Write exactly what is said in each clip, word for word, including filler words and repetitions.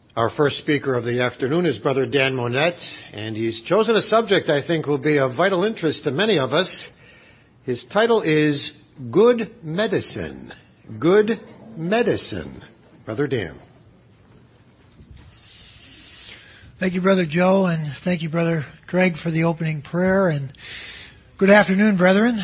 Our first speaker of the afternoon is Brother Dan Monette, and he's chosen a subject I think will be of vital interest to many of us. His title is Good Medicine. Good Medicine. Brother Dan. Thank you, Brother Joe, and thank you, Brother Greg, for the opening prayer. And good afternoon, brethren.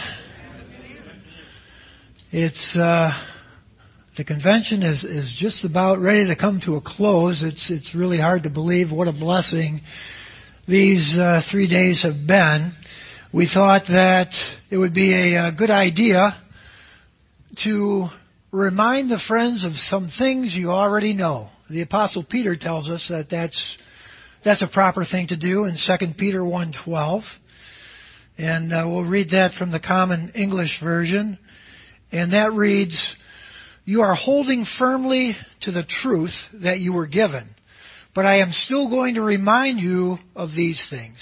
It's uh, the convention is, is just about ready to come to a close. It's it's really hard to believe what a blessing these uh, three days have been. We thought that it would be a, a good idea to remind the friends of some things you already know. The Apostle Peter tells us that that's That's a proper thing to do in Second Peter one twelve. And uh, we'll read that from the Common English Version. And that reads, "You are holding firmly to the truth that you were given, but I am still going to remind you of these things."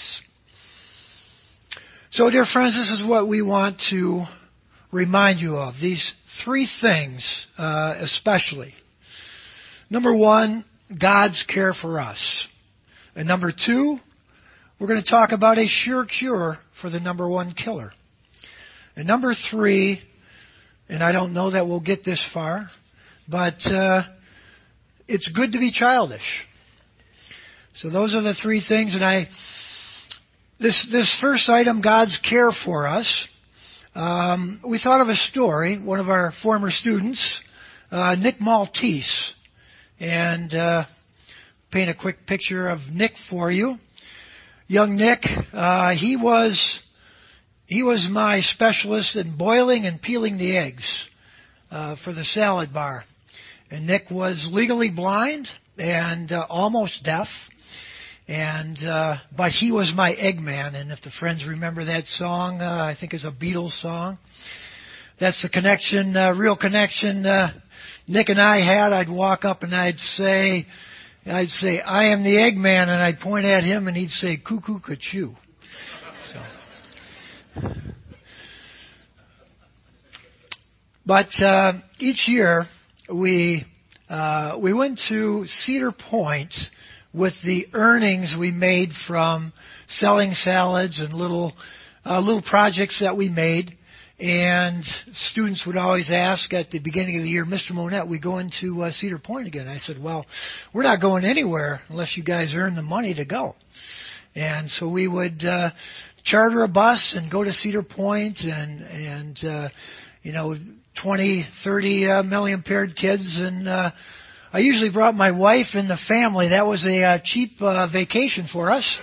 So, dear friends, this is what we want to remind you of. These three things uh, especially. Number one, God's care for us. And number two, we're going to talk about a sure cure for the number one killer. And number three, and I don't know that we'll get this far, but uh, it's good to be childish. So those are the three things. And I, this this first item, God's care for us. Um, we thought of a story. One of our former students, uh, Nick Maltese, and Uh, paint a quick picture of Nick for you. Young Nick, uh, he was he was my specialist in boiling and peeling the eggs uh, for the salad bar. And Nick was legally blind and uh, almost deaf, and uh, but he was my egg man. And if the friends remember that song, uh, I think it's a Beatles song. That's the connection, uh, real connection uh, Nick and I had. I'd walk up and I'd say. I'd say, "I am the Eggman," and I'd point at him, and he'd say, "Cuckoo, ka-choo." So, but uh, each year we uh, we went to Cedar Point with the earnings we made from selling salads and little uh, little projects that we made. And students would always ask at the beginning of the year, "Mister Monette, we going to uh, Cedar Point again?" I said, "Well, we're not going anywhere unless you guys earn the money to go." And so we would uh, charter a bus and go to Cedar Point, and and uh, you know, twenty, thirty uh, million paired kids. And uh, I usually brought my wife and the family. That was a uh, cheap uh, vacation for us.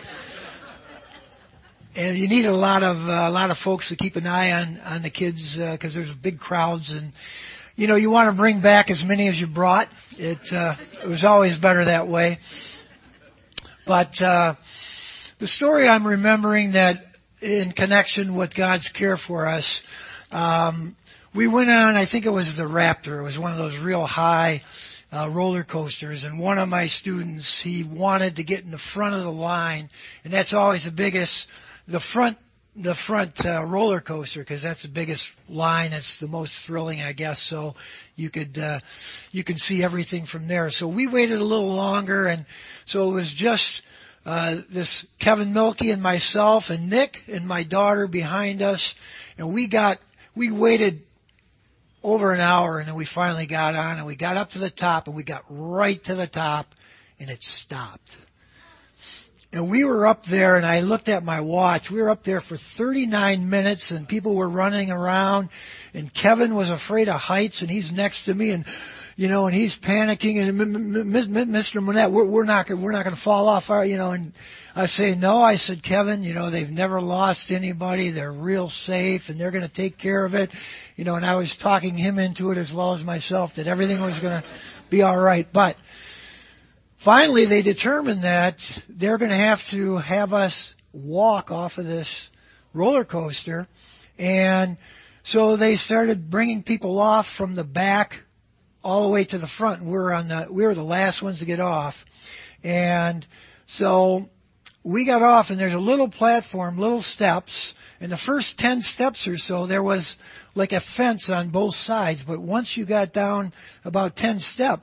And you need a lot of uh, a lot of folks to keep an eye on on the kids because uh, there's big crowds, and you know you want to bring back as many as you brought. It uh, it was always better that way. But uh, the story I'm remembering that in connection with God's care for us, um, we went on. I think it was the Raptor. It was one of those real high uh, roller coasters, and one of my students, he wanted to get in the front of the line, and that's always the biggest. The front, the front uh, roller coaster, because that's the biggest line. It's the most thrilling, I guess. So you could uh, you can see everything from there. So we waited a little longer, and so it was just uh, this Kevin Milkey and myself and Nick and my daughter behind us, and we got we waited over an hour, and then we finally got on, and we got up to the top, and we got right to the top, and it stopped. And we were up there, and I looked at my watch. We were up there for thirty-nine minutes, and people were running around. And Kevin was afraid of heights, and he's next to me, and you know, and he's panicking. And Mister Monette, we're, we're not we're not going to fall off, our, you know. And I say, "No," I said, "Kevin, you know, they've never lost anybody. They're real safe, and they're going to take care of it." You know, and I was talking him into it as well as myself that everything was going to be all right, but. Finally, they determined that they're going to have to have us walk off of this roller coaster. And so they started bringing people off from the back all the way to the front. And we were on the, we were the last ones to get off. And so we got off, and there's a little platform, little steps. And the first ten steps or so, there was like a fence on both sides. But once you got down about ten steps,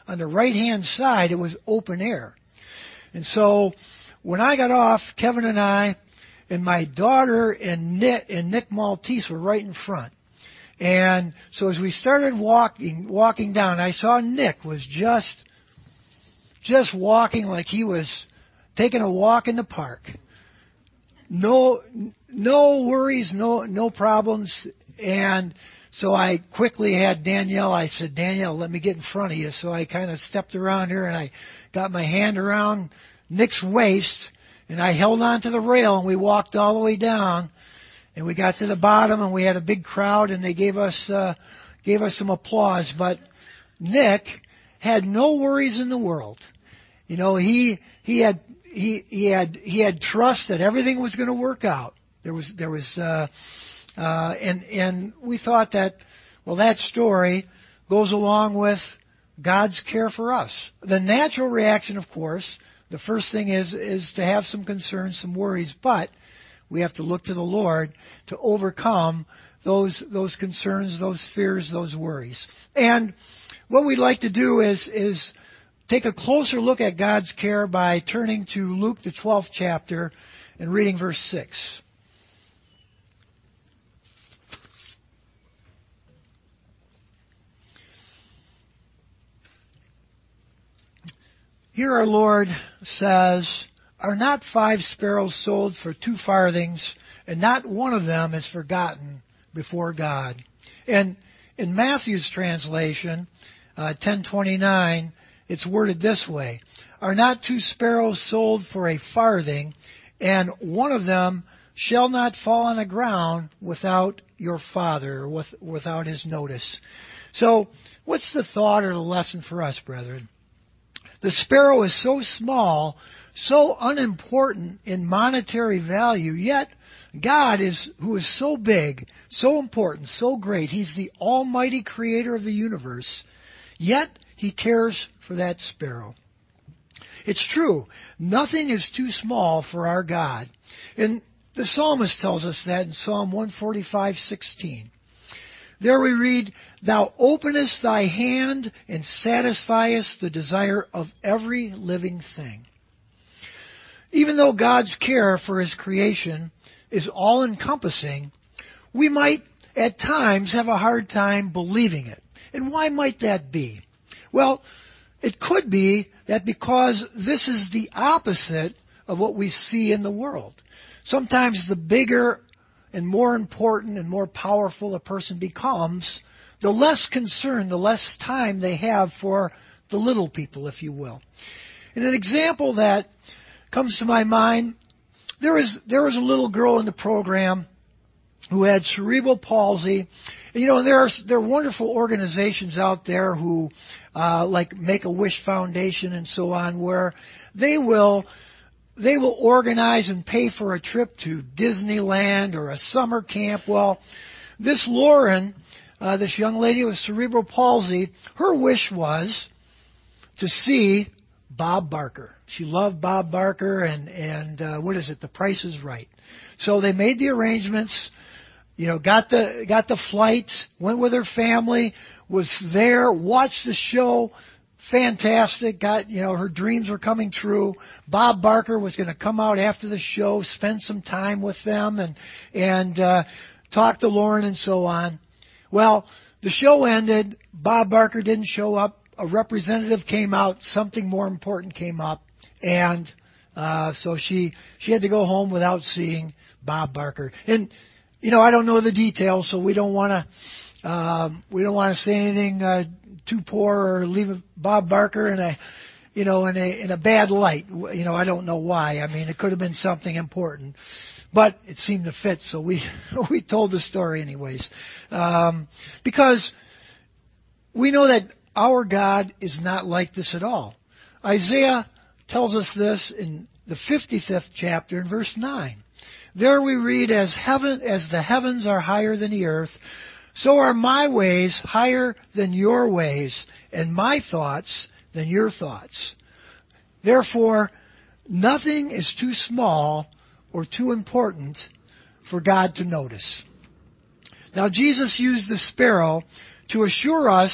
on the right-hand side, it was open air. And so when I got off, Kevin and I and my daughter and Nick, and Nick Maltese were right in front. And so as we started walking walking down, I saw Nick was just just walking like he was taking a walk in the park. No no worries, no no problems. And so I quickly had Danielle, I said, Danielle, let me get in front of you. So I kind of stepped around her and I got my hand around Nick's waist and I held on to the rail and we walked all the way down. And we got to the bottom, and we had a big crowd, and they gave us uh, gave us some applause. But Nick had no worries in the world. You know, he he had he he had he had trust that everything was going to work out. There was there was uh, uh, and and we thought that, well, that story goes along with God's care for us. The natural reaction, of course, the first thing is is to have some concerns, some worries, but we have to look to the Lord to overcome those those concerns, those fears, those worries. And what we'd like to do is is take a closer look at God's care by turning to Luke, the twelfth chapter, and reading verse six. Here our Lord says, "Are not five sparrows sold for two farthings, and not one of them is forgotten before God?" And in Matthew's translation, uh, ten twenty-nine, it's worded this way: "Are not two sparrows sold for a farthing, and one of them shall not fall on the ground without your Father," or with, without His notice. So, what's the thought or the lesson for us, brethren? The sparrow is so small, so unimportant in monetary value, yet God is, who is so big, so important, so great, He's the almighty creator of the universe, yet He cares for that sparrow. It's true, nothing is too small for our God. And the psalmist tells us that in Psalm one forty-five sixteen. There we read, "Thou openest thy hand and satisfiest the desire of every living thing." Even though God's care for His creation is all-encompassing, we might at times have a hard time believing it. And why might that be? Well, it could be that because this is the opposite of what we see in the world. Sometimes the bigger and more important and more powerful a person becomes, the less concern, the less time they have for the little people, if you will. And an example that comes to my mind, there was there was a little girl in the program who had cerebral palsy. And, you know, there are there are wonderful organizations out there who, uh, like Make-A-Wish Foundation and so on, where they will they will organize and pay for a trip to Disneyland or a summer camp. Well, this Lauren, uh, this young lady with cerebral palsy, her wish was to see Bob Barker. She loved Bob Barker, and and uh, what is it? The Price is Right. So they made the arrangements. You know, got the got the flight, went with her family, was there, watched the show. Fantastic. Got, you know, her dreams were coming true. Bob Barker was going to come out after the show, spend some time with them, and and uh, talk to Lauren and so on. Well, the show ended. Bob Barker didn't show up. A representative came out. Something more important came up, and uh, so she she had to go home without seeing Bob Barker. And you know, I don't know the details, so we don't want to. Um, we don't want to say anything uh, too poor or leave Bob Barker in a, you know, in a in a bad light. You know, I don't know why. I mean, it could have been something important, but it seemed to fit, so we we told the story anyways, um, because we know that our God is not like this at all. Isaiah tells us this in the fifty-fifth chapter in verse nine. There we read, "As heaven as the heavens are higher than the earth, so are my ways higher than your ways, and my thoughts than your thoughts. Therefore, nothing is too small or too important for God to notice." Now, Jesus used the sparrow to assure us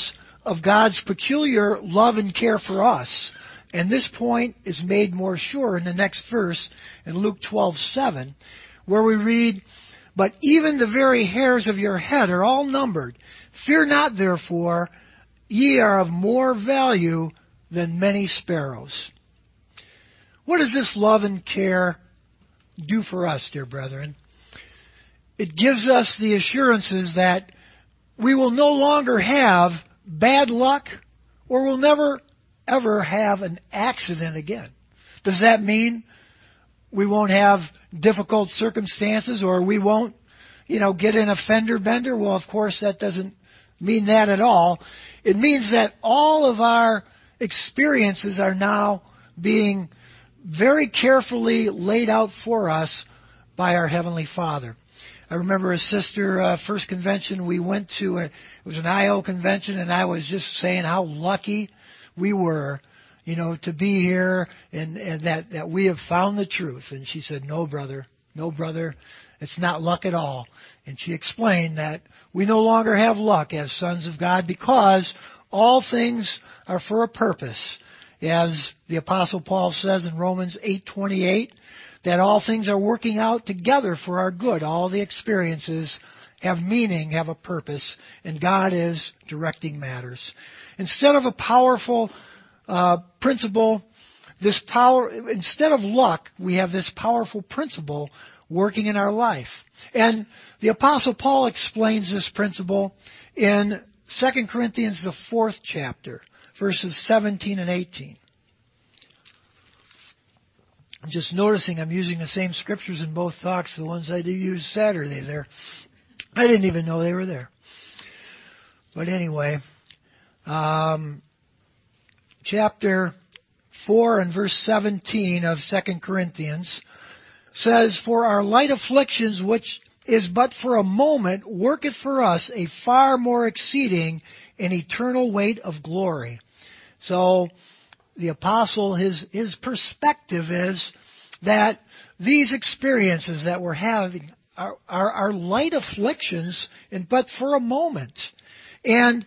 of God's peculiar love and care for us. And this point is made more sure in the next verse in Luke twelve seven, where we read, "But even the very hairs of your head are all numbered. Fear not, therefore, ye are of more value than many sparrows." What does this love and care do for us, dear brethren? It gives us the assurances that we will no longer have bad luck, or will never, ever have an accident again. Does that mean we won't have difficult circumstances, or we won't, you know, get in a fender bender? Well, of course, that doesn't mean that at all. It means that all of our experiences are now being very carefully laid out for us by our Heavenly Father. I remember a sister, uh, first convention we went to, uh, it was an I O convention, and I was just saying how lucky we were, you know, to be here, and, and that, that we have found the truth. And she said, "No, brother, no, brother, it's not luck at all." And she explained that we no longer have luck as sons of God, because all things are for a purpose. As the Apostle Paul says in Romans eight twenty-eight, that all things are working out together for our good. All the experiences have meaning, have a purpose, and God is directing matters. Instead of a powerful uh, principle, this power, instead of luck, we have this powerful principle working in our life. And the Apostle Paul explains this principle in Second Corinthians, the fourth chapter, verses seventeen and eighteen. I'm just noticing I'm using the same scriptures in both talks, the ones I did use Saturday there. I didn't even know they were there. But anyway, um, chapter four and verse seventeen of Second Corinthians says, "For our light afflictions, which is but for a moment, worketh for us a far more exceeding and eternal weight of glory." So the apostle, his his perspective is that these experiences that we're having are, are, are light afflictions, and but for a moment. And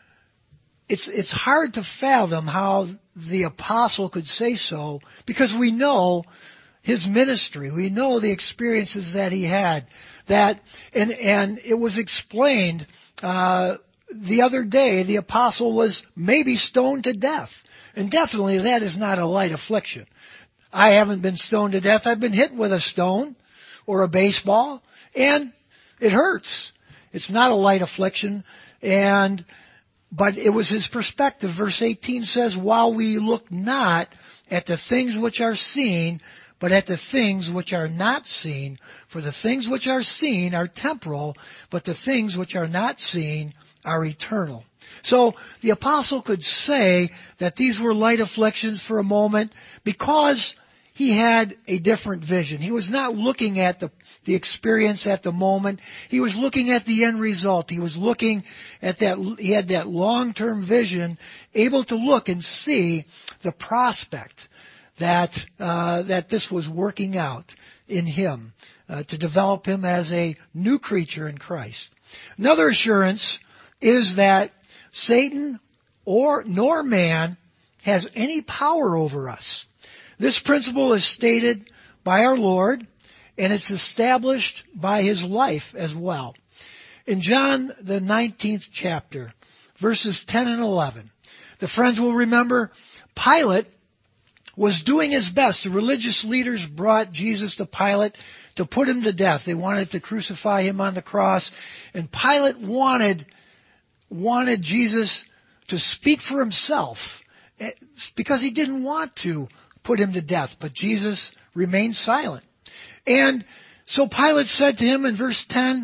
it's it's hard to fathom how the apostle could say so, because we know his ministry, we know the experiences that he had. That and and it was explained uh, the other day. The apostle was maybe stoned to death. And definitely that is not a light affliction. I haven't been stoned to death. I've been hit with a stone or a baseball, and it hurts. It's not a light affliction. And but it was his perspective. Verse eighteen says, "While we look not at the things which are seen, but at the things which are not seen. For the things which are seen are temporal, but the things which are not seen are eternal." So the apostle could say that these were light afflictions for a moment because he had a different vision. He was not looking at the, the experience at the moment. He was looking at the end result. He was looking at that, he had that long-term vision, able to look and see the prospect that uh, that this was working out in him, uh, to develop him as a new creature in Christ. Another assurance is that Satan or nor man has any power over us. This principle is stated by our Lord, and it's established by his life as well. In John, the nineteenth chapter, verses ten and eleven, the friends will remember Pilate was doing his best. The religious leaders brought Jesus to Pilate to put him to death. They wanted to crucify him on the cross, and Pilate wanted wanted Jesus to speak for himself because he didn't want to put him to death, but Jesus remained silent. And so Pilate said to him in verse ten,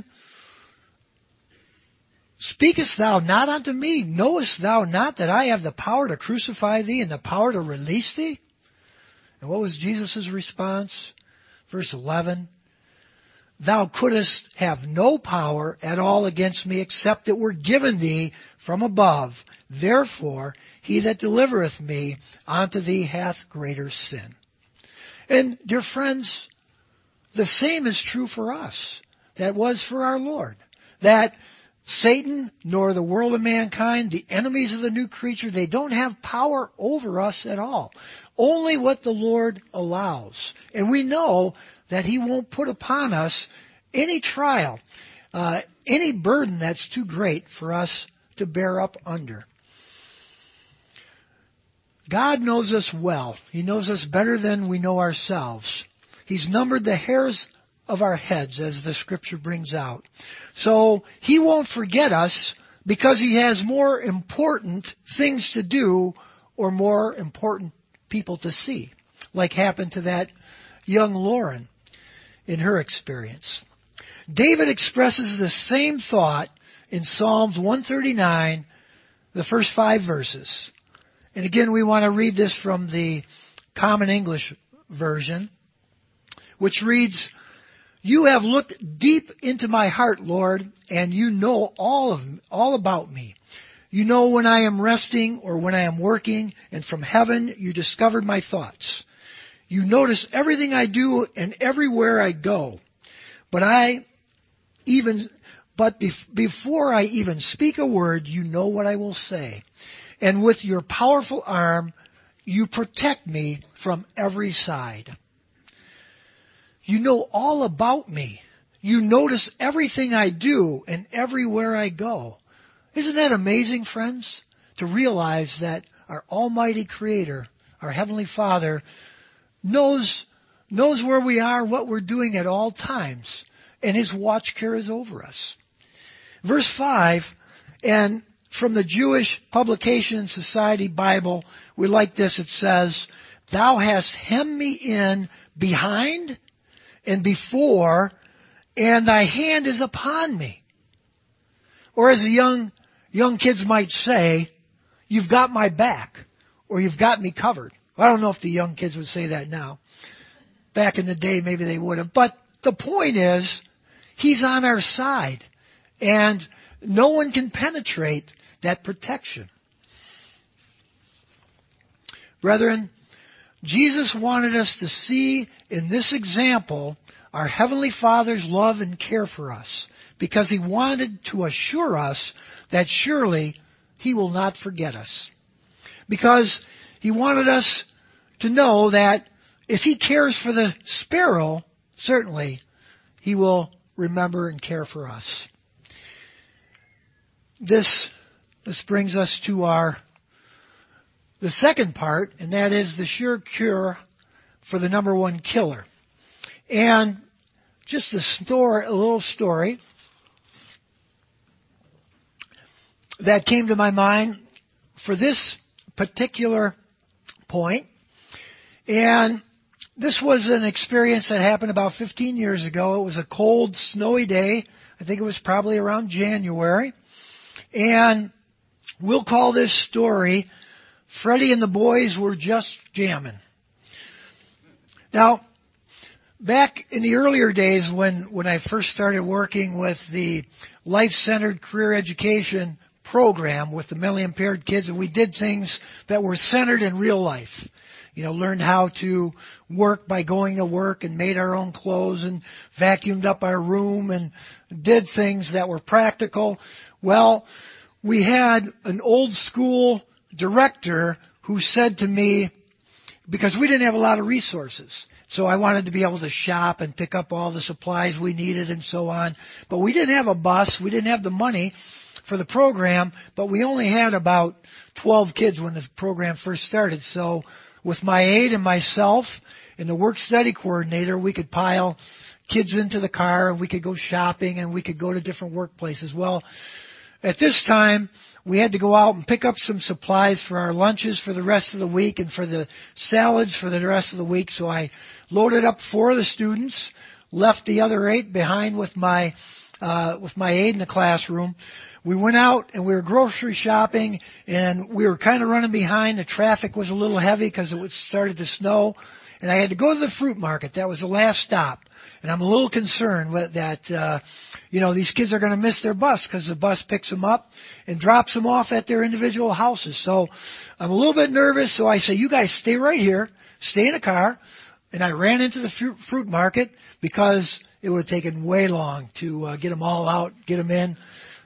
"Speakest thou not unto me? Knowest thou not that I have the power to crucify thee and the power to release thee?" And what was Jesus' response? Verse eleven, "Thou couldst have no power at all against me, except it were given thee from above. Therefore, he that delivereth me unto thee hath greater sin." And, dear friends, the same is true for us. That was for our Lord. That Satan, nor the world of mankind, the enemies of the new creature, they don't have power over us at all. Only what the Lord allows. And we know that He won't put upon us any trial, uh, any burden that's too great for us to bear up under. God knows us well. He knows us better than we know ourselves. He's numbered the hairs of our heads, as the Scripture brings out. So He won't forget us because He has more important things to do or more important people to see, like happened to that young Lauren in her experience. David expresses the same thought in Psalms one thirty-nine, the first five verses. And again, we want to read this from the Common English Version, which reads, "You have looked deep into my heart, Lord, and you know all of all about me. You know when I am resting or when I am working, and from heaven you discovered my thoughts. You notice everything I do and everywhere I go. But I even but bef- before I even speak a word, you know what I will say. And with your powerful arm, you protect me from every side. You know all about me. You notice everything I do and everywhere I go." Isn't that amazing, friends? To realize that our Almighty Creator, our Heavenly Father, knows, knows where we are, what we're doing at all times. And His watch care is over us. Verse five, and from the Jewish Publication Society Bible, we like this. It says, "Thou hast hemmed me in behind and before, and thy hand is upon me." Or as the young young kids might say, "You've got my back," or "You've got me covered." I don't know if the young kids would say that now. Back in the day, maybe they would have. But the point is, He's on our side, and no one can penetrate that protection. Brethren, Jesus wanted us to see in this example our Heavenly Father's love and care for us, because He wanted to assure us that surely He will not forget us. Because He wanted us to know that if He cares for the sparrow, certainly He will remember and care for us. This, this brings us to our the second part, and that is the sure cure for the number one killer. And just a story, a little story that came to my mind for this particular point. And this was an experience that happened about fifteen years ago. It was a cold, snowy day. I think it was probably around January. And we'll call this story, "Freddie and the Boys Were Just Jamming." Now, back in the earlier days when, when I first started working with the Life-Centered Career Education program with the mentally impaired kids, and we did things that were centered in real life. You know, learned how to work by going to work and made our own clothes and vacuumed up our room and did things that were practical. Well, we had an old school director who said to me, because we didn't have a lot of resources, so I wanted to be able to shop and pick up all the supplies we needed and so on. But we didn't have a bus. We didn't have the money for the program, but we only had about twelve kids when the program first started. So with my aide and myself and the work study coordinator, we could pile kids into the car and we could go shopping and we could go to different workplaces. Well, at this time, we had to go out and pick up some supplies for our lunches for the rest of the week and for the salads for the rest of the week. So I loaded up four of the students, left the other eight behind with my uh, with my aide in the classroom. We went out and we were grocery shopping, and we were kind of running behind. The traffic was a little heavy because it was started to snow, and I had to go to the fruit market. That was the last stop. And I'm a little concerned with that, uh, you know, these kids are going to miss their bus because the bus picks them up and drops them off at their individual houses. So I'm a little bit nervous. So I say, "You guys stay right here, stay in the car." And I ran into the fruit, fruit market because it would have taken way long to uh, get them all out, get them in.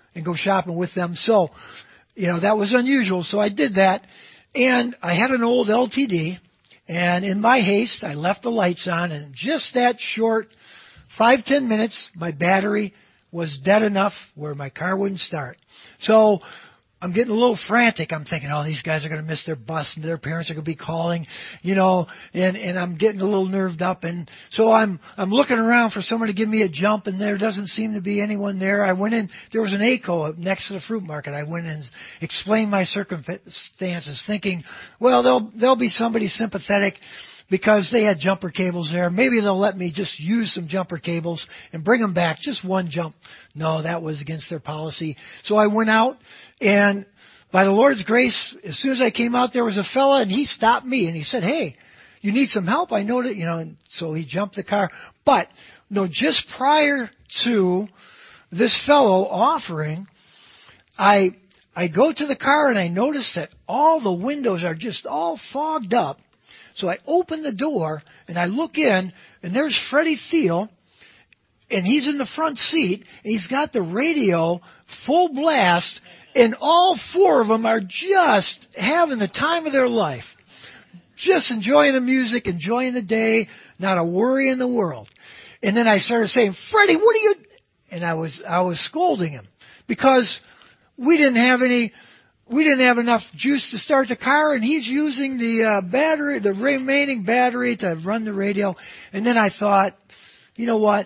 and go shopping with them. So, you know, that was unusual. So I did that. And I had an old L T D. And in my haste, I left the lights on. And just that short five, ten minutes, my battery was dead enough where my car wouldn't start. So I'm getting a little frantic. I'm thinking, oh, these guys are going to miss their bus and their parents are going to be calling, you know, and, and I'm getting a little nerved up. And so I'm, I'm looking around for someone to give me a jump, and there doesn't seem to be anyone there. I went in, there was an A C O up next to the fruit market. I went in and explained my circumstances, thinking, well, there'll, there'll be somebody sympathetic because they had jumper cables there. Maybe they'll let me just use some jumper cables and bring them back, just one jump. No, that was against their policy. So I went out, and by the Lord's grace, as soon as I came out, there was a fella, and he stopped me, and he said, hey, you need some help? I know that, you know, and so he jumped the car. But, no, just prior to this fellow offering, I I go to the car, and I notice that all the windows are just all fogged up. So I open the door, and I look in, and there's Freddie Thiel, and he's in the front seat, and he's got the radio full blast, and all four of them are just having the time of their life. Just enjoying the music, enjoying the day, not a worry in the world. And then I started saying, Freddie, what are you... And I was I was scolding him because we didn't have any... We didn't have enough juice to start the car, and he's using the uh, battery, the remaining battery to run the radio. And then I thought, you know what?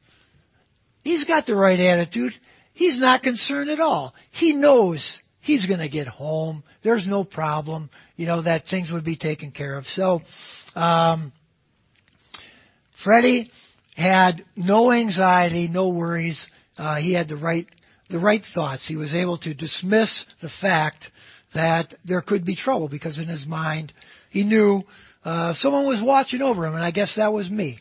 He's got the right attitude. He's not concerned at all. He knows he's going to get home. There's no problem, you know, that things would be taken care of. So um, Freddie had no anxiety, no worries. Uh, he had the right the right thoughts. He was able to dismiss the fact that there could be trouble because in his mind he knew uh, someone was watching over him, and I guess that was me.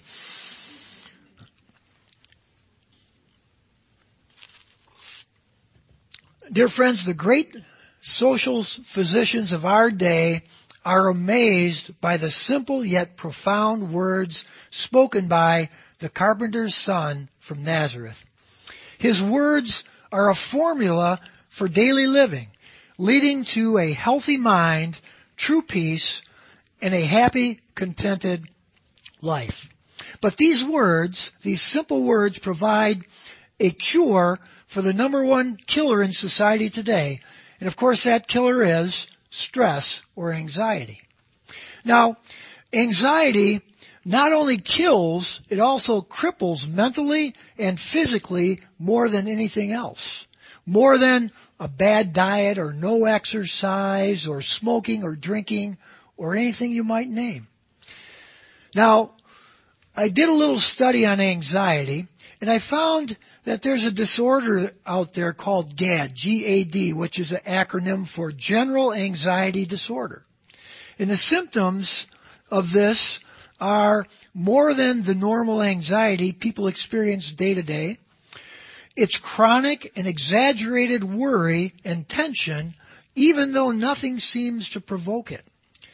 Dear friends, the great social physicians of our day are amazed by the simple yet profound words spoken by the carpenter's son from Nazareth. His words are a formula for daily living, leading to a healthy mind, true peace, and a happy, contented life. But these words, these simple words, provide a cure for the number one killer in society today. And of course that killer is stress or anxiety. Now, anxiety not only kills, it also cripples mentally and physically more than anything else. More than a bad diet or no exercise or smoking or drinking or anything you might name. Now, I did a little study on anxiety, and I found that there's a disorder out there called GAD, G A D, which is an acronym for General Anxiety Disorder. And the symptoms of this are more than the normal anxiety people experience day to day. It's chronic and exaggerated worry and tension, even though nothing seems to provoke it.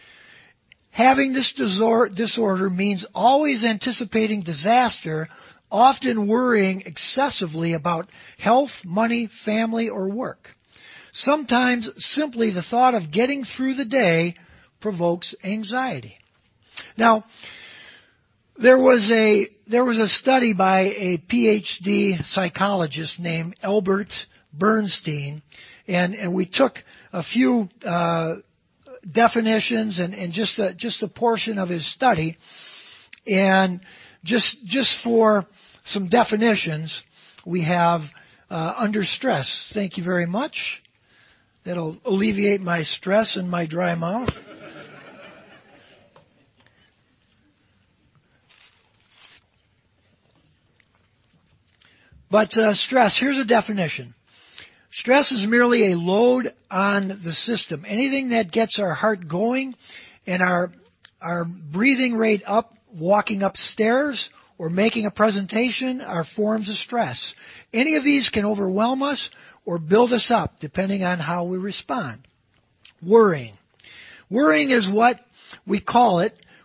Having this disorder means always anticipating disaster, often worrying excessively about health, money, family, or work. Sometimes simply the thought of getting through the day provokes anxiety. Now, there was a there was a study by a P H D psychologist named Albert Bernstein, and, and we took a few uh, definitions and, and just a, just a portion of his study, and just just for some definitions, we have uh, under stress. Thank you very much. That'll alleviate my stress and my dry mouth. But uh, stress, here's a definition. Stress is merely a load on the system. Anything that gets our heart going and our our breathing rate up, walking upstairs, or making a presentation are forms of stress. Any of these can overwhelm us or build us up, depending on how we respond. Worrying. Worrying is what we call it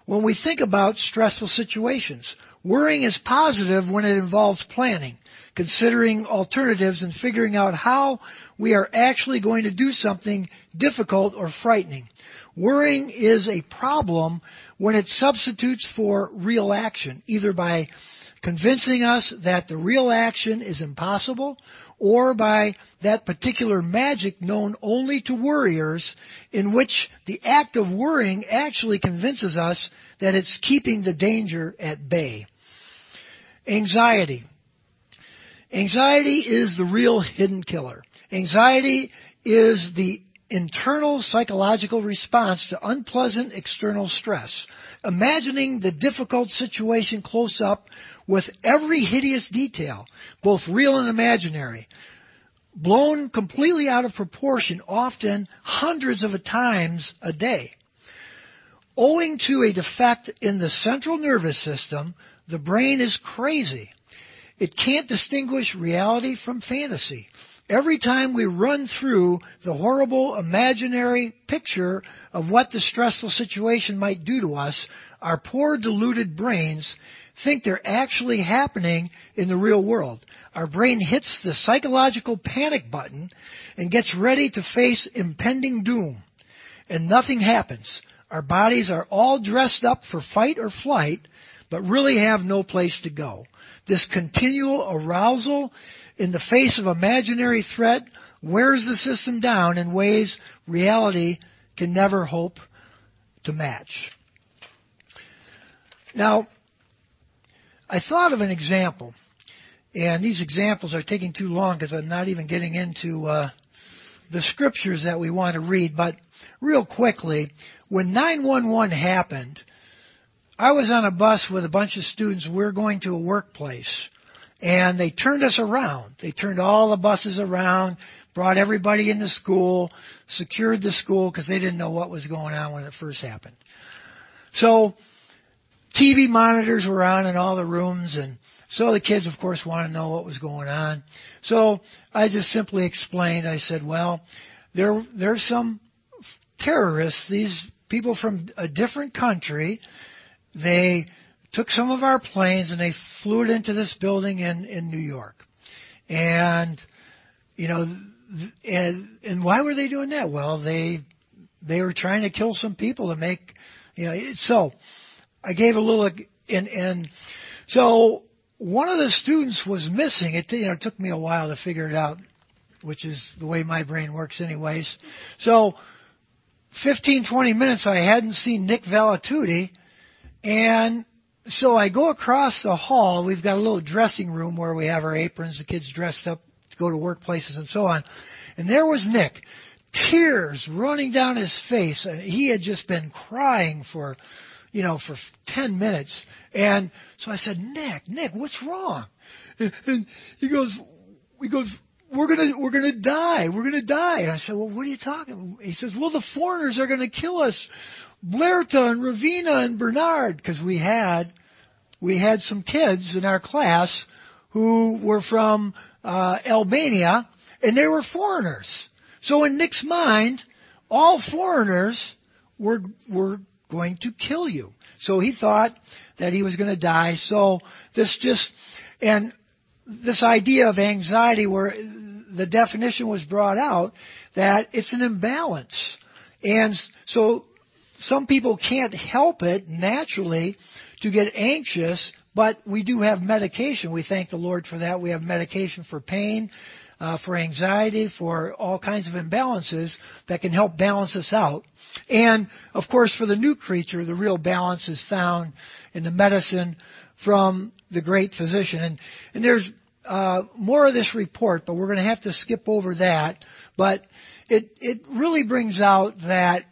when we think about stressful situations. Worrying is positive when it involves planning, considering alternatives, and figuring out how we are actually going to do something difficult or frightening. Worrying is a problem when it substitutes for real action, either by convincing us that the real action is impossible, or by that particular magic known only to worriers, in which the act of worrying actually convinces us that it's keeping the danger at bay. Anxiety. Anxiety is the real hidden killer. Anxiety is the internal psychological response to unpleasant external stress. Imagining the difficult situation close up with every hideous detail, both real and imaginary, blown completely out of proportion, often hundreds of times a day. Owing to a defect in the central nervous system, the brain is crazy. It can't distinguish reality from fantasy. Every time we run through the horrible imaginary picture of what the stressful situation might do to us, our poor deluded brains think they're actually happening in the real world. Our brain hits the psychological panic button and gets ready to face impending doom. And nothing happens. Our bodies are all dressed up for fight or flight, but really have no place to go. This continual arousal in the face of imaginary threat wears the system down in ways reality can never hope to match. Now, I thought of an example, and these examples are taking too long because I'm not even getting into uh, the scriptures that we want to read, but real quickly, when nine one one happened, I was on a bus with a bunch of students. We were going to a workplace, and they turned us around. They turned all the buses around, brought everybody into school, secured the school because they didn't know what was going on when it first happened. So T V monitors were on in all the rooms, and so the kids, of course, want to know what was going on. So I just simply explained. I said, well, there there's some terrorists, these people from a different country. They took some of our planes and they flew it into this building in, in New York. And, you know, and, and why were they doing that? Well, they they were trying to kill some people to make, you know, so I gave a little, and, and so one of the students was missing. It, you know, it took me a while to figure it out, which is the way my brain works anyways. So fifteen, twenty minutes, I hadn't seen Nick Valatutti. And so I go across the hall. We've got a little dressing room where we have our aprons, the kids dressed up to go to workplaces and so on. And there was Nick, tears running down his face. He had just been crying for, you know, for ten minutes. And so I said, Nick, Nick, what's wrong? And he goes, he goes, we're gonna, we're gonna die. We're gonna die. And I said, well, what are you talking? He says, well, the foreigners are gonna kill us. Blairta and Ravina and Bernard, because we had we had some kids in our class who were from uh, Albania, and they were foreigners. So in Nick's mind, all foreigners were were going to kill you. So he thought that he was going to die. So this just and this idea of anxiety, where the definition was brought out that it's an imbalance, and so some people can't help it naturally to get anxious, but we do have medication. We thank the Lord for that. We have medication for pain, uh, for anxiety, for all kinds of imbalances that can help balance us out. And, of course, for the new creature, the real balance is found in the medicine from the great physician. And, and there's uh, more of this report, but we're going to have to skip over that. But it, it really brings out that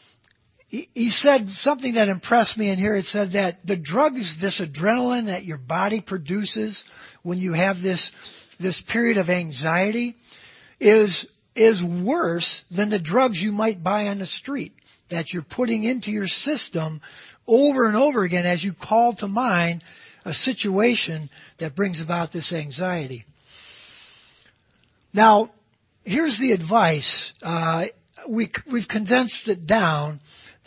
he said something that impressed me in here. It said that the drugs, this adrenaline that your body produces when you have this this period of anxiety, is is worse than the drugs you might buy on the street that you're putting into your system over and over again as you call to mind a situation that brings about this anxiety. Now, here's the advice. Uh, we we've condensed it down.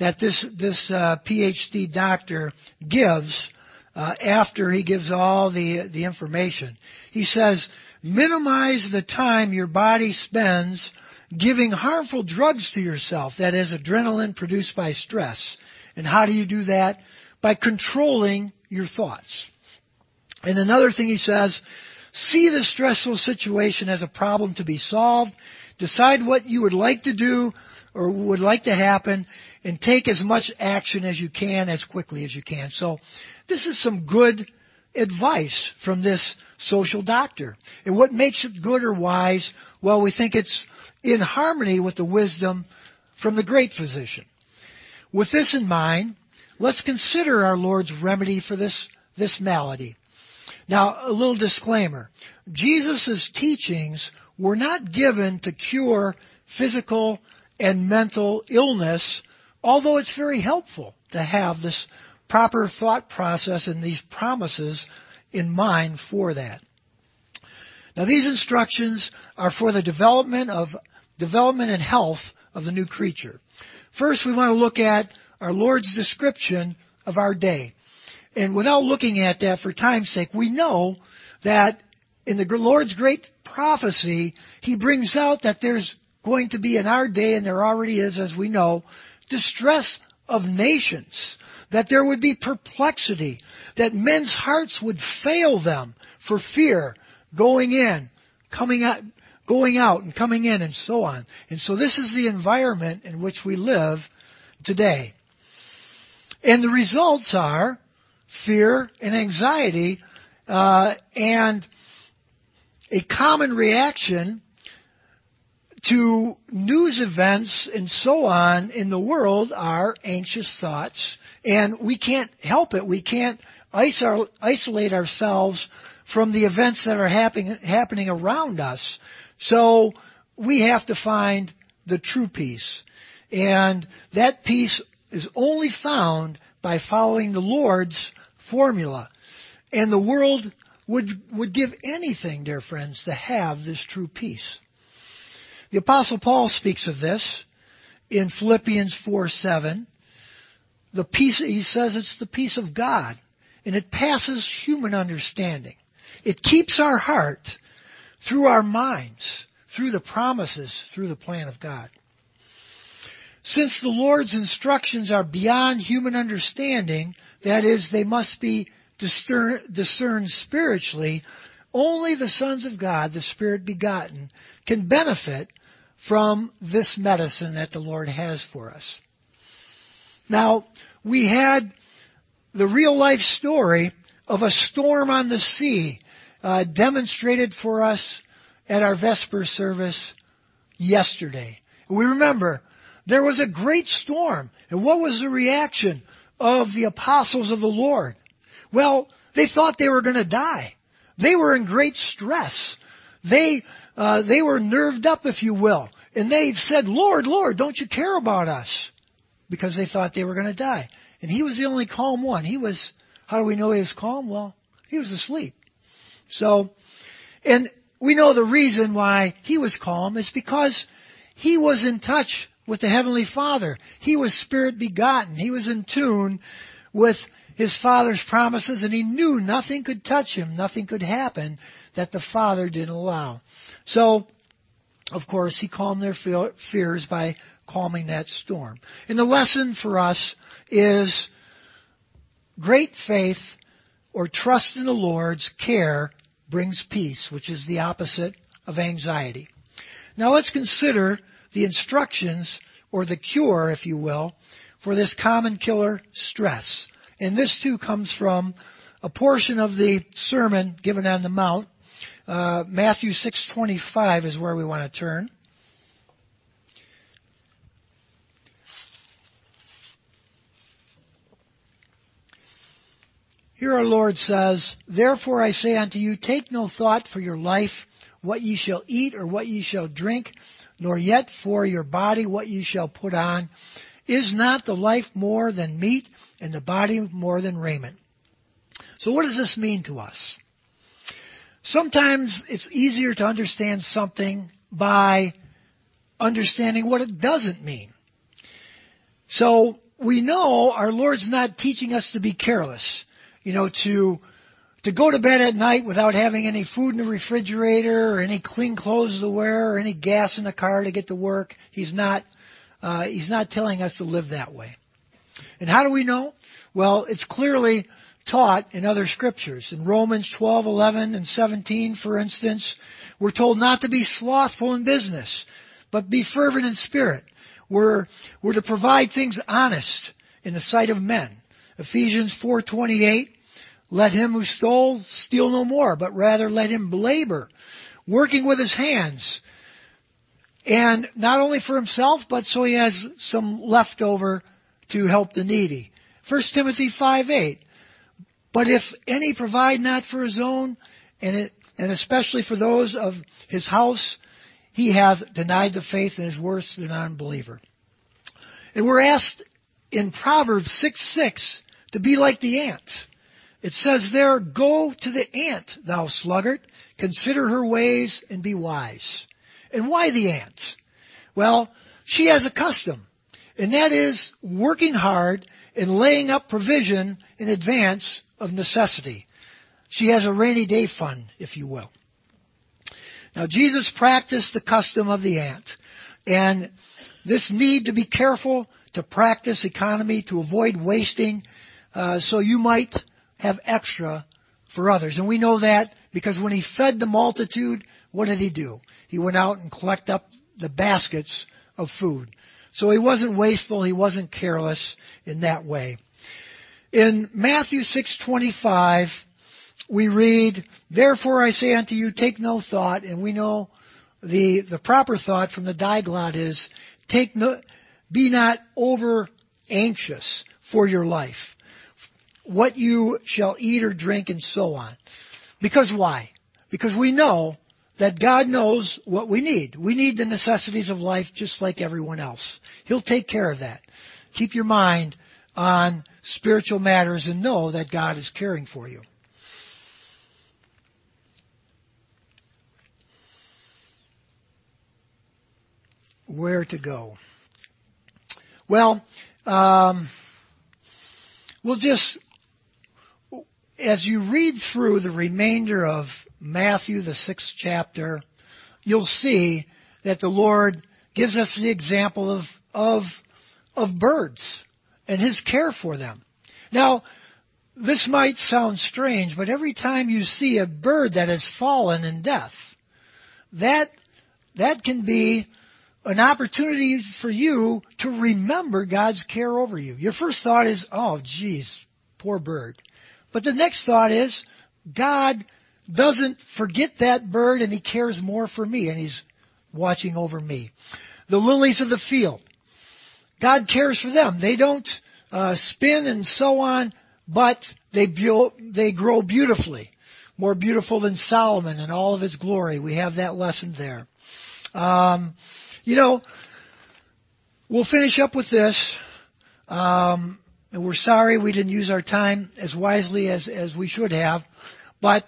that this this uh, P H D doctor gives uh, after he gives all the the information. He says, minimize the time your body spends giving harmful drugs to yourself, that is, adrenaline produced by stress. And how do you do that? By controlling your thoughts. And another thing he says, see the stressful situation as a problem to be solved, decide what you would like to do or would like to happen, and take as much action as you can as quickly as you can. So this is some good advice from this social doctor. And what makes it good or wise? Well, we think it's in harmony with the wisdom from the great physician. With this in mind, let's consider our Lord's remedy for this, this malady. Now, a little disclaimer. Jesus' teachings were not given to cure physical and mental illness, although it's very helpful to have this proper thought process and these promises in mind for that. Now, these instructions are for the development of development and health of the new creature. First, we want to look at our Lord's description of our day. And without looking at that for time's sake, we know that in the Lord's great prophecy, He brings out that there's going to be in our day, and there already is, as we know, distress of nations, that there would be perplexity, that men's hearts would fail them for fear, going in, coming out, going out and coming in, and so on. And so this is the environment in which we live today. And the results are fear and anxiety, uh, and a common reaction to news events and so on in the world are anxious thoughts, and we can't help it. We can't isolate ourselves from the events that are happening happening around us. So we have to find the true peace, and that peace is only found by following the Lord's formula. And the world would would give anything, dear friends, to have this true peace. The Apostle Paul speaks of this in Philippians four seven. The peace, he says, it's the peace of God, and it passes human understanding. It keeps our heart through our minds, through the promises, through the plan of God. Since the Lord's instructions are beyond human understanding, that is, they must be discern, discerned spiritually, only the sons of God, the Spirit begotten, can benefit from this medicine that the Lord has for us. Now, we had the real life story of a storm on the sea uh, demonstrated for us at our Vesper service yesterday. We remember there was a great storm. And what was the reaction of the apostles of the Lord? Well, they thought they were going to die. They were in great stress. They uh, they were nerved up, if you will. And they said, Lord, Lord, don't you care about us? Because they thought they were going to die. And He was the only calm one. He was, how do we know He was calm? Well, He was asleep. So, and we know the reason why He was calm is because He was in touch with the Heavenly Father. He was Spirit begotten. He was in tune with His Father's promises, and He knew nothing could touch Him, nothing could happen that the Father didn't allow. So, of course, He calmed their fears by calming that storm. And the lesson for us is great faith or trust in the Lord's care brings peace, which is the opposite of anxiety. Now let's consider the instructions, or the cure, if you will, for this common killer, stress. And this too comes from a portion of the sermon given on the Mount. Uh, Matthew six twenty-five is where we want to turn. Here our Lord says, Therefore I say unto you, take no thought for your life, what ye shall eat or what ye shall drink, nor yet for your body what ye shall put on. Is not the life more than meat, and the body more than raiment? So what does this mean to us? Sometimes it's easier to understand something by understanding what it doesn't mean. So we know our Lord's not teaching us to be careless, you know, to to go to bed at night without having any food in the refrigerator or any clean clothes to wear or any gas in the car to get to work. He's not uh, he's not telling us to live that way. And how do we know? Well, it's clearly taught in other scriptures. In Romans twelve, eleven, and seventeen, for instance, we're told not to be slothful in business, but be fervent in spirit. We're, we're to provide things honest in the sight of men. Ephesians four twenty-eight, let him who stole steal no more, but rather let him labor, working with his hands, and not only for himself, but so he has some left over to help the needy. First Timothy five eight, but if any provide not for his own, and, it, and especially for those of his house, he hath denied the faith and is worse than an unbeliever. And we're asked in Proverbs six six to be like the ant. It says there, go to the ant, thou sluggard, consider her ways and be wise. And why the ant? Well, she has a custom, and that is working hard and laying up provision in advance of necessity. She has a rainy day fund, if you will. Now, Jesus practiced the custom of the ant, and this need to be careful to practice economy, to avoid wasting, uh, so you might have extra for others. And we know that because when he fed the multitude, what did he do? He went out and collected up the baskets of food. So he wasn't wasteful, he wasn't careless in that way. In Matthew six twenty-five, we read, therefore I say unto you, take no thought, and we know the the proper thought from the Diglot is, take no, be not over anxious for your life, what you shall eat or drink, and so on. Because why? Because we know that God knows what we need. We need the necessities of life just like everyone else. He'll take care of that. Keep your mind on spiritual matters and know that God is caring for you. Where to go? Well, um, we'll just, as you read through the remainder of Matthew, the sixth chapter, you'll see that the Lord gives us the example of, of, of birds and His care for them. Now, this might sound strange, but every time you see a bird that has fallen in death, that, that can be an opportunity for you to remember God's care over you. Your first thought is, oh, geez, poor bird. But the next thought is, God doesn't forget that bird, and He cares more for me, and He's watching over me. The lilies of the field, God cares for them. They don't uh, spin and so on, but they bu- they grow beautifully, more beautiful than Solomon in all of his glory. We have that lesson there. Um, you know, we'll finish up with this. Um, and we're sorry we didn't use our time as wisely as, as we should have. But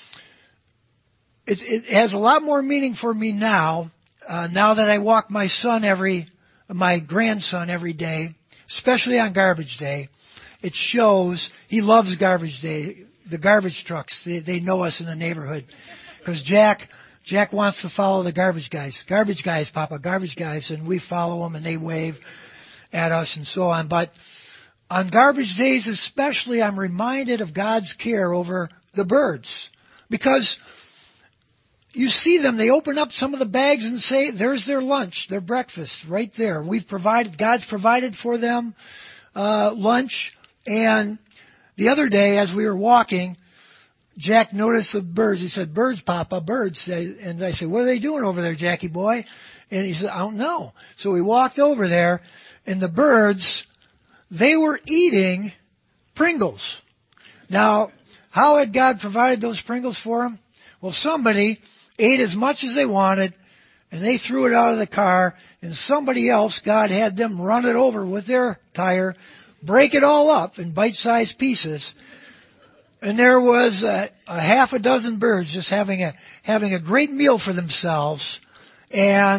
it, it has a lot more meaning for me now, uh, now that I walk my son every, my grandson every day, especially on garbage day. It shows he loves garbage day. The garbage trucks, they, they know us in the neighborhood. Because Jack, Jack wants to follow the garbage guys. Garbage guys, Papa, garbage guys. And we follow them and they wave at us and so on. But on garbage days especially, I'm reminded of God's care over the birds. Because you see them, they open up some of the bags and say, there's their lunch, their breakfast, right there. We've provided, God's provided for them uh, lunch. And the other day, as we were walking, Jack noticed the birds. He said, birds, Papa, birds. And I said, what are they doing over there, Jackie boy? And he said, I don't know. So we walked over there, and the birds, they were eating Pringles. Now, how had God provided those Pringles for them? Well, somebody ate as much as they wanted, and they threw it out of the car, and somebody else, God had them run it over with their tire, break it all up in bite-sized pieces. And there was a, a half a dozen birds just having a having a great meal for themselves, and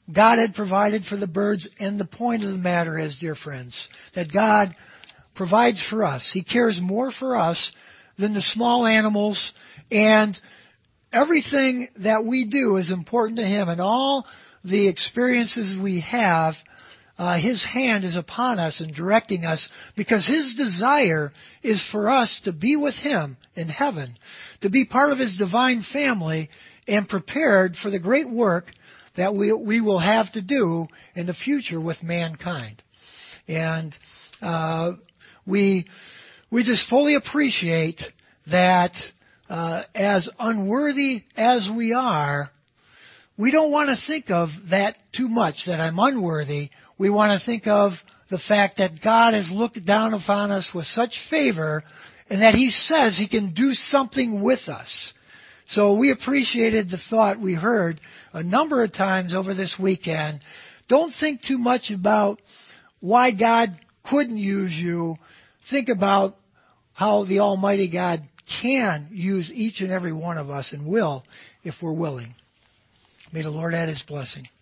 God had provided for the birds, and the point of the matter is, dear friends, that God provides for us. He cares more for us than the small animals, and everything that we do is important to Him, and all the experiences we have, uh, His hand is upon us and directing us, because His desire is for us to be with Him in heaven, to be part of His divine family, and prepared for the great work that we we will have to do in the future with mankind. And uh, we we just fully appreciate that uh, as unworthy as we are, we don't want to think of that too much, that I'm unworthy. We want to think of the fact that God has looked down upon us with such favor, and that He says He can do something with us. So we appreciated the thought we heard a number of times over this weekend. Don't think too much about why God couldn't use you. Think about how the Almighty God can use each and every one of us, and will if we're willing. May the Lord add His blessing.